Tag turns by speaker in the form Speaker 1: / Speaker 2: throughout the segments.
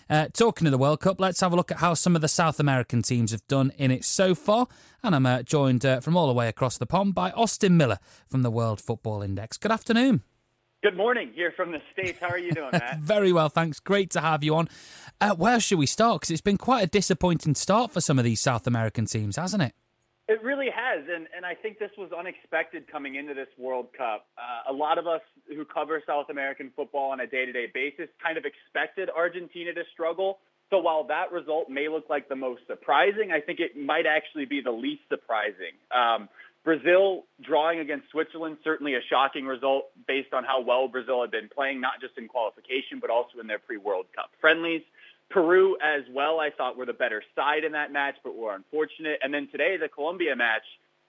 Speaker 1: Talking of the World Cup, let's have a look at how some of the South American teams have done in it so far. And I'm joined from all the way across the pond by Austin Miller from the World Football Index. Good afternoon.
Speaker 2: Good morning, here from the States. How are you doing, Matt?
Speaker 1: Very well, thanks. Great to have you on. Where should we start? Because it's been quite a disappointing start for some of these South American teams, hasn't it?
Speaker 2: It really has, and I think this was unexpected coming into this World Cup. A lot of us who cover South American football on a day-to-day basis kind of expected Argentina to struggle. So while that result may look like the most surprising, I think it might actually be the least surprising. Brazil drawing against Switzerland, certainly a shocking result based on how well Brazil had been playing, not just in qualification, but also in their pre-World Cup friendlies. Peru as well, I thought, were the better side in that match, but were unfortunate. And then today, the Colombia match,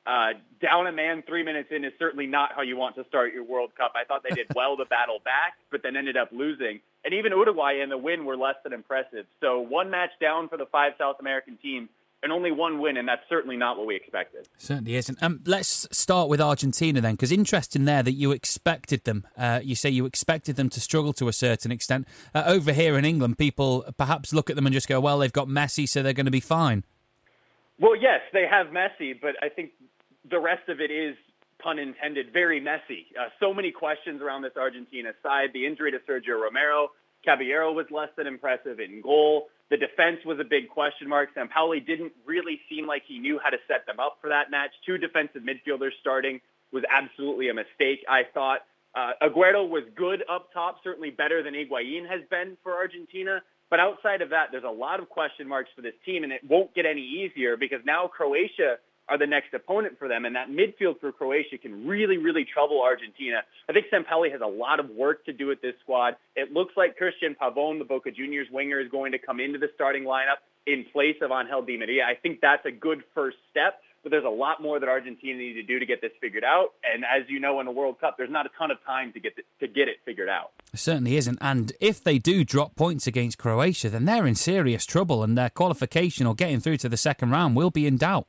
Speaker 2: down a man 3 minutes in is certainly not how you want to start your World Cup. I thought they did well to battle back, but then ended up losing. And even Uruguay in the win were less than impressive. So one match down for the 5 South American teams, and only one win, and that's certainly not what we expected.
Speaker 1: Certainly isn't. Let's start with Argentina then, because interesting there that you expected them. You say you expected them to struggle to a certain extent. Over here in England, people perhaps look at them and just go, well, they've got Messi, so they're going to be fine.
Speaker 2: Well, yes, they have Messi, but I think the rest of it is, pun intended, very messy. So many questions around this Argentina side. The injury to Sergio Romero, Caballero was less than impressive in goal. The defense was a big question mark. Sampaoli didn't really seem like he knew how to set them up for that match. 2 defensive midfielders starting was absolutely a mistake, I thought. Agüero was good up top, certainly better than Higuaín has been for Argentina. But outside of that, there's a lot of question marks for this team, and it won't get any easier because now Croatia are the next opponent for them, and that midfield for Croatia can really, really trouble Argentina. I think Sampaoli has a lot of work to do with this squad. It looks like Christian Pavón, the Boca Juniors winger, is going to come into the starting lineup in place of Angel Di Maria. I think that's a good first step, but there's a lot more that Argentina needs to do to get this figured out. And as you know, in the World Cup, there's not a ton of time to get it figured out.
Speaker 1: It certainly isn't. And if they do drop points against Croatia, then they're in serious trouble, and their qualification or getting through to the second round will be in doubt.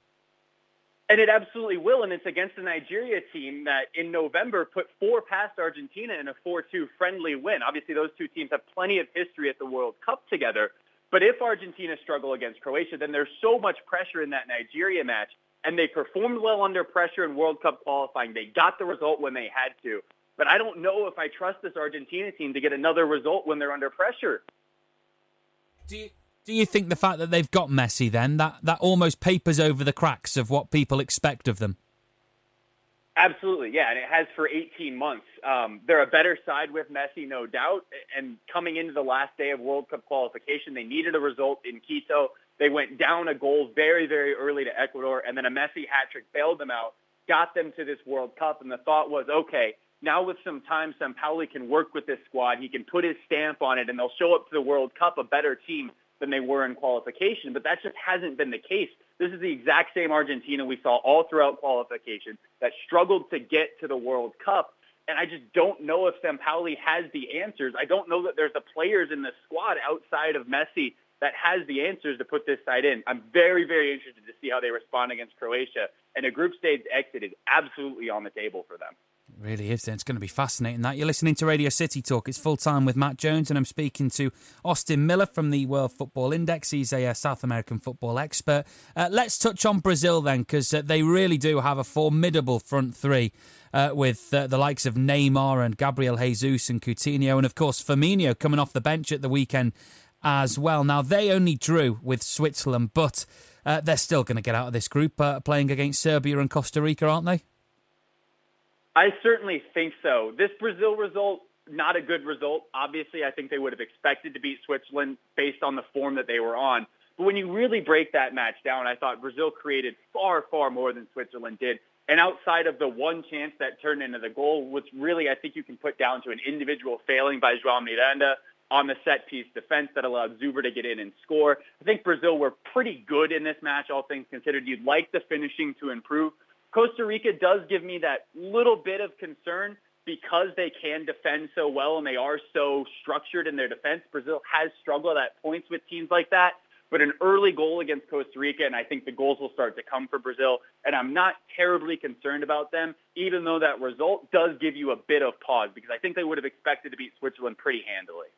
Speaker 2: And it absolutely will, and it's against the Nigeria team that in November put 4 past Argentina in a 4-2 friendly win. Obviously, those 2 teams have plenty of history at the World Cup together. But if Argentina struggle against Croatia, then there's so much pressure in that Nigeria match, and they performed well under pressure in World Cup qualifying. They got the result when they had to. But I don't know if I trust this Argentina team to get another result when they're under pressure.
Speaker 1: Do you think the fact that they've got Messi then, that almost papers over the cracks of what people expect of them?
Speaker 2: Absolutely, yeah, and it has for 18 months. They're a better side with Messi, no doubt, and coming into the last day of World Cup qualification, they needed a result in Quito. They went down a goal very, very early to Ecuador, and then a Messi hat-trick bailed them out, got them to this World Cup, and the thought was, okay, now with some time, Sampaoli can work with this squad, he can put his stamp on it, and they'll show up to the World Cup a better team than they were in qualification, but that just hasn't been the case. This is the exact same Argentina we saw all throughout qualification that struggled to get to the World Cup, and I just don't know if Sampaoli has the answers. I don't know that there's the players in the squad outside of Messi that has the answers to put this side in. I'm very, very interested to see how they respond against Croatia, and a group stage exit is absolutely on the table for them.
Speaker 1: It really is. It's going to be fascinating that. You're listening to Radio City Talk. It's Full Time with Matt Jones, and I'm speaking to Austin Miller from the World Football Index. He's a South American football expert. Let's touch on Brazil then, because they really do have a formidable front three with the likes of Neymar and Gabriel Jesus and Coutinho, and of course Firmino coming off the bench at the weekend as well. Now, they only drew with Switzerland, but they're still going to get out of this group playing against Serbia and Costa Rica, aren't they?
Speaker 2: I certainly think so. This Brazil result, not a good result. Obviously, I think they would have expected to beat Switzerland based on the form that they were on. But when you really break that match down, I thought Brazil created far, far more than Switzerland did. And outside of the one chance that turned into the goal, which really I think you can put down to an individual failing by João Miranda on the set-piece defense that allowed Zuber to get in and score, I think Brazil were pretty good in this match, all things considered. You'd like the finishing to improve. Costa Rica does give me that little bit of concern because they can defend so well and they are so structured in their defense. Brazil has struggled at points with teams like that, but an early goal against Costa Rica, and I think the goals will start to come for Brazil, and I'm not terribly concerned about them, even though that result does give you a bit of pause because I think they would have expected to beat Switzerland pretty handily.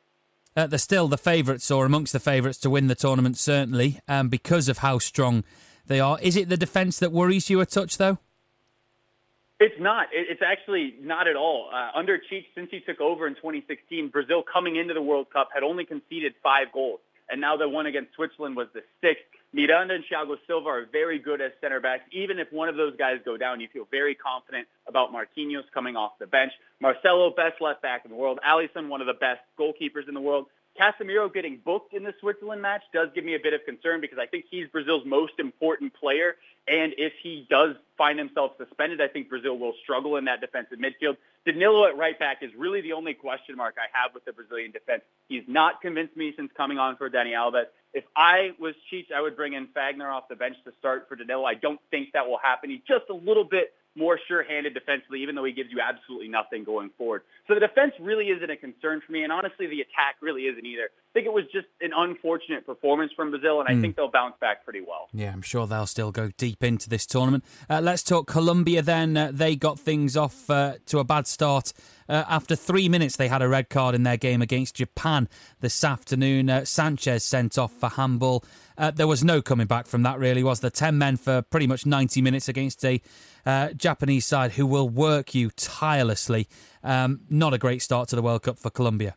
Speaker 1: They're still the favourites, or amongst the favourites to win the tournament, certainly, because of how strong they are. Is it the defence that worries you a touch, though?
Speaker 2: It's not. It's actually not at all. Under Cheech, since he took over in 2016, Brazil coming into the World Cup had only conceded 5 goals. And now the one against Switzerland was the 6th. Miranda and Thiago Silva are very good as center backs. Even if one of those guys go down, you feel very confident about Marquinhos coming off the bench. Marcelo, best left back in the world. Alisson, one of the best goalkeepers in the world. Casemiro getting booked in the Switzerland match does give me a bit of concern because I think he's Brazil's most important player. And if he does find himself suspended, I think Brazil will struggle in that defensive midfield. Danilo at right back is really the only question mark I have with the Brazilian defense. He's not convinced me since coming on for Dani Alves. If I was Cheech, I would bring in Fagner off the bench to start for Danilo. I don't think that will happen. He's just a little bit more sure-handed defensively, even though he gives you absolutely nothing going forward. So the defense really isn't a concern for me, and honestly, the attack really isn't either. I think it was just an unfortunate performance from Brazil, and I think they'll bounce back pretty well.
Speaker 1: Yeah, I'm sure they'll still go deep into this tournament. Let's talk Colombia then. They got things off to a bad start. After 3 minutes, they had a red card in their game against Japan this afternoon. Sanchez sent off for handball. There was no coming back from that, really, was there? 10 men for pretty much 90 minutes against a Japanese side who will work you tirelessly. Not a great start to the World Cup for Colombia.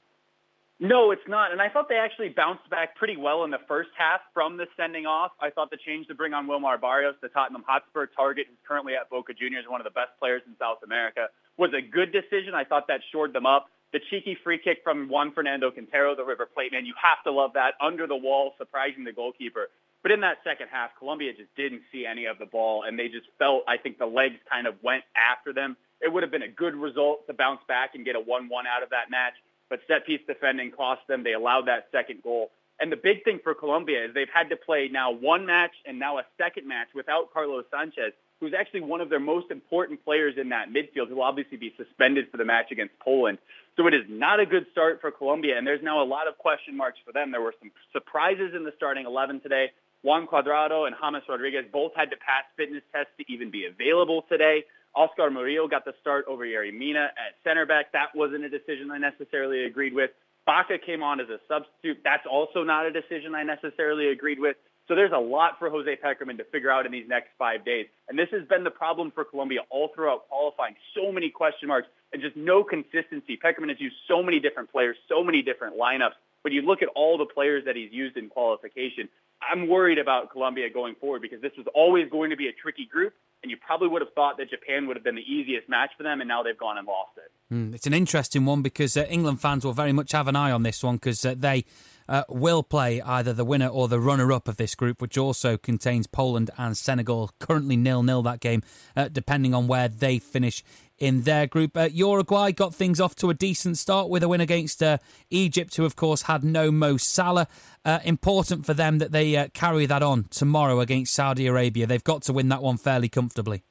Speaker 2: No, it's not. And I thought they actually bounced back pretty well in the first half from the sending off. I thought the change to bring on Wilmar Barrios, the Tottenham Hotspur target, who's currently at Boca Juniors, one of the best players in South America, was a good decision. I thought that shored them up. The cheeky free kick from Juan Fernando Quintero, the River Plate man, you have to love that. Under the wall, surprising the goalkeeper. But in that second half, Colombia just didn't see any of the ball, and they just felt, I think the legs kind of went after them. It would have been a good result to bounce back and get a 1-1 out of that match, but set-piece defending cost them. They allowed that second goal. And the big thing for Colombia is they've had to play now one match and now a second match without Carlos Sanchez, who's actually one of their most important players in that midfield, who will obviously be suspended for the match against Poland. So it is not a good start for Colombia, and there's now a lot of question marks for them. There were some surprises in the starting 11 today. Juan Cuadrado and James Rodriguez both had to pass fitness tests to even be available today. Oscar Murillo got the start over Yerry Mina at center back. That wasn't a decision I necessarily agreed with. Baca came on as a substitute. That's also not a decision I necessarily agreed with. So there's a lot for Jose Pekerman to figure out in these next 5 days. And this has been the problem for Colombia all throughout qualifying. So many question marks and just no consistency. Pekerman has used so many different players, so many different lineups. But you look at all the players that he's used in qualification, I'm worried about Colombia going forward because this was always going to be a tricky group. And you probably would have thought that Japan would have been the easiest match for them, and now they've gone and lost it.
Speaker 1: It's an interesting one because England fans will very much have an eye on this one because they will play either the winner or the runner-up of this group, which also contains Poland and Senegal, currently 0-0 that game, depending on where they finish in their group. Uruguay got things off to a decent start with a win against Egypt, who of course had no Mo Salah. Important for them that they carry that on tomorrow against Saudi Arabia. They've got to win that one fairly comfortably.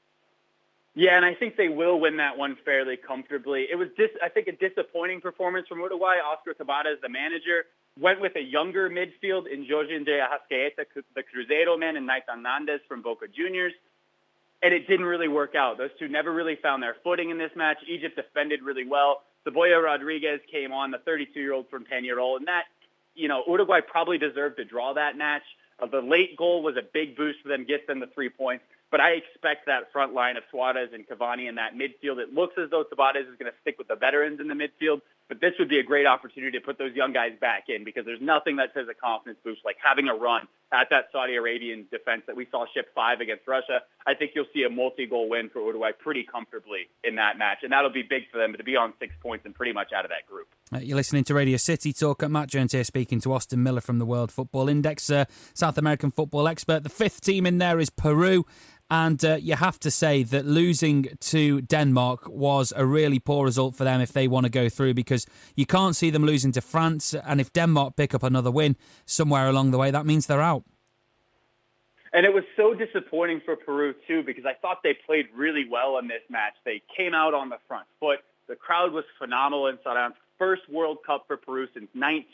Speaker 2: Yeah, and I think they will win that one fairly comfortably. It was, I think, a disappointing performance from Uruguay. Oscar Tabarez, the manager, went with a younger midfield in Jorge de Arrascaeta, the Cruzeiro man, and Nathan Nandez from Boca Juniors. And it didn't really work out. Those two never really found their footing in this match. Egypt defended really well. Cebolla Rodriguez came on, the 32-year-old from Peñarol. And that, Uruguay probably deserved to draw that match. The late goal was a big boost for them, gets them the 3 points. But I expect that front line of Suarez and Cavani in that midfield. It looks as though Tabarez is going to stick with the veterans in the midfield. But this would be a great opportunity to put those young guys back in because there's nothing that says a confidence boost like having a run at that Saudi Arabian defense that we saw ship 5 against Russia. I think you'll see a multi-goal win for Uruguay pretty comfortably in that match. And that'll be big for them to be on 6 points and pretty much out of that group.
Speaker 1: You're listening to Radio City Talk. Matt Jones here speaking to Austin Miller from the World Football Index, South American football expert. The 5th team in there is Peru. And you have to say that losing to Denmark was a really poor result for them if they want to go through, because you can't see them losing to France. And if Denmark pick up another win somewhere along the way, that means they're out.
Speaker 2: And it was so disappointing for Peru, too, because I thought they played really well in this match. They came out on the front foot. The crowd was phenomenal in Saddam's first World Cup for Peru since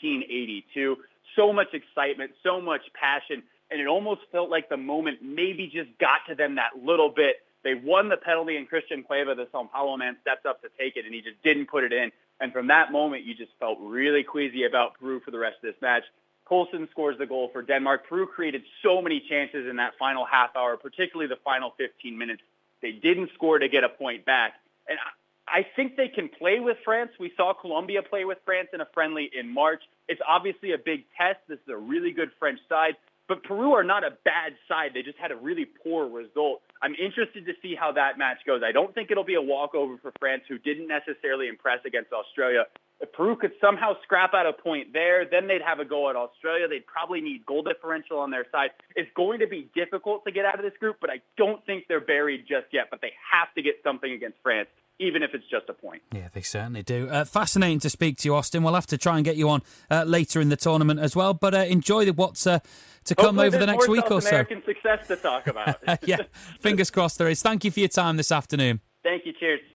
Speaker 2: 1982. So much excitement, so much passion. And it almost felt like the moment maybe just got to them that little bit. They won the penalty, and Christian Cueva, the São Paulo man, stepped up to take it, and he just didn't put it in. And from that moment, you just felt really queasy about Peru for the rest of this match. Poulsen scores the goal for Denmark. Peru created so many chances in that final half hour, particularly the final 15 minutes. They didn't score to get a point back. And I think they can play with France. We saw Colombia play with France in a friendly in March. It's obviously a big test. This is a really good French side. But Peru are not a bad side. They just had a really poor result. I'm interested to see how that match goes. I don't think it'll be a walkover for France, who didn't necessarily impress against Australia. If Peru could somehow scrap out a point there, then they'd have a go at Australia. They'd probably need goal differential on their side. It's going to be difficult to get out of this group, but I don't think they're buried just yet. But they have to get something against France, even if it's just a point.
Speaker 1: Yeah, they certainly do. Fascinating to speak to you, Austin. We'll have to try and get you on later in the tournament as well. But enjoy what's to come over the next week or so.
Speaker 2: American success to talk about.
Speaker 1: Yeah, fingers crossed there is. Thank you for your time this afternoon.
Speaker 2: Thank you. Cheers.